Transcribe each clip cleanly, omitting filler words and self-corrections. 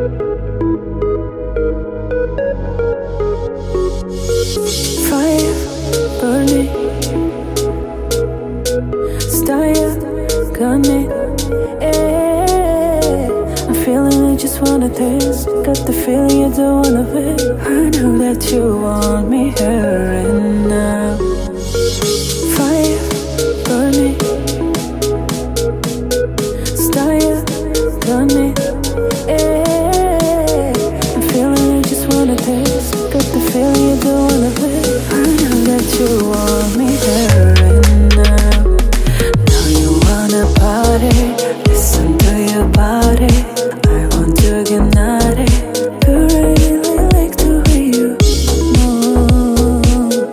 Fire burning, style gunning. I'm feeling I just wanna taste. Got the feeling you don't wanna wait. I know that you want me here and now. Fire burning, style gunning. I'm feeling I just wanna taste. Got the feeling you don't wanna wait. I know that you want me here and now. Now you wanna party, listen to your body. I want to get naughty. You really like the way you move,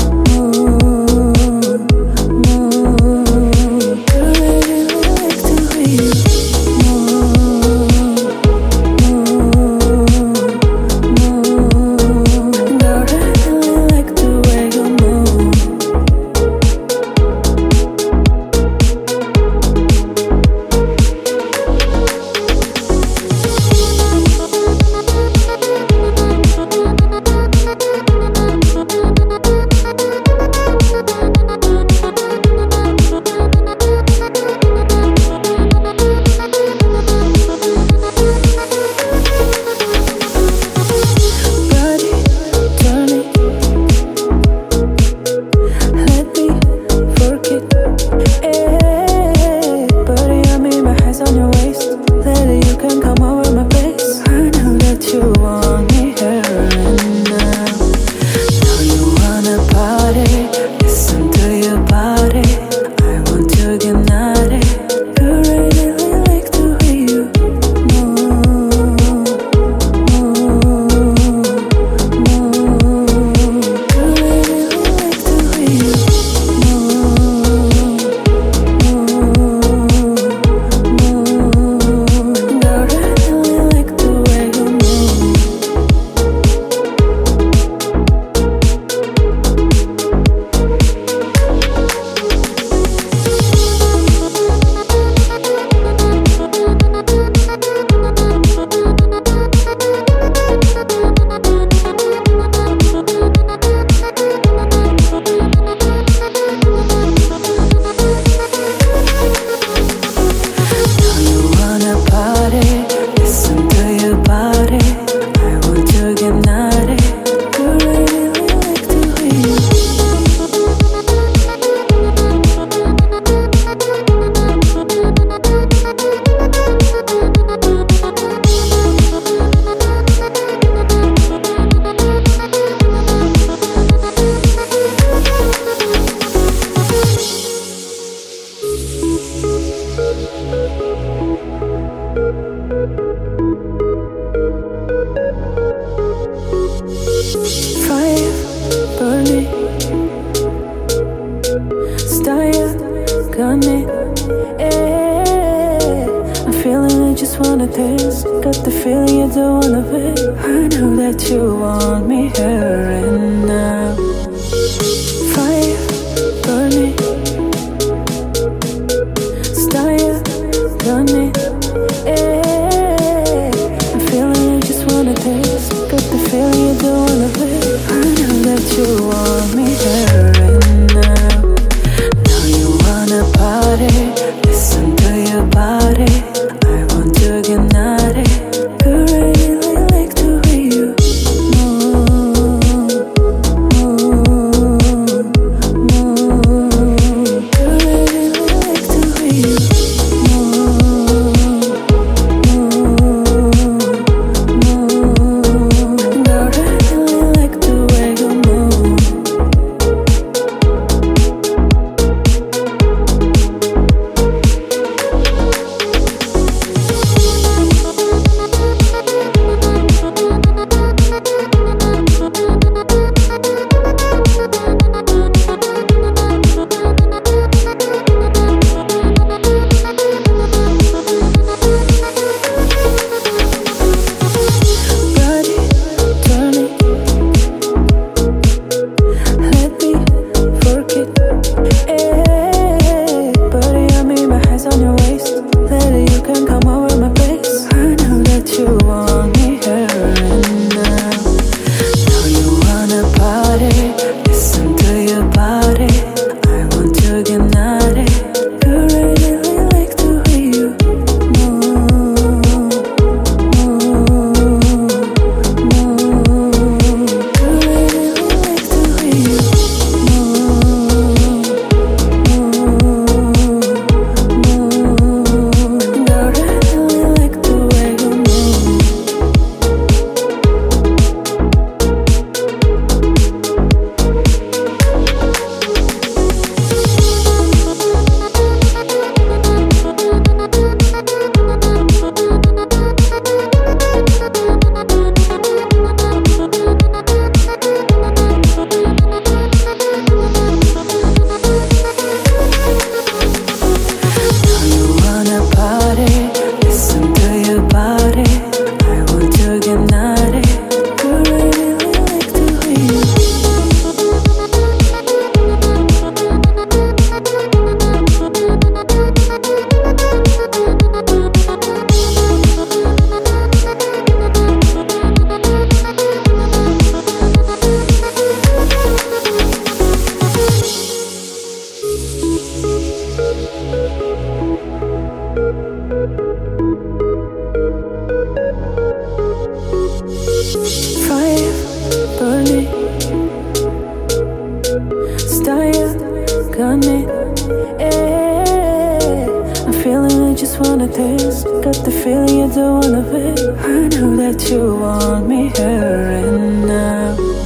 move, move. You really like the way you move, move, move. And I really like the way you move. Body turning, let me forget. Body on me, my hands on your waist. Later you can come over my place. I know that you want me here and now. Now you wanna party, listen to your body. I want to get naughty. You really like the way you move, move, move. You really like the way you move, move, move. And I really like the way you move. Now you wanna party, listen to your body. I want to get naughty. You really like the way you fire burning, style gunning. I'm feeling I just wanna taste. Got the feeling you don't wanna wait. I know that you want me here and now. Fire burning, style gunning. I'm feeling I just wanna taste. Got the feeling you don't wanna wait. I know that you want me here and now. Now you wanna party, listen to your body. I want to get naughty. You really like the way you move, move, move. You really like the way you move, move, move. And I really like the way you move. just wanna taste. Got the feeling you don't wanna wait. I know that you want me here and now.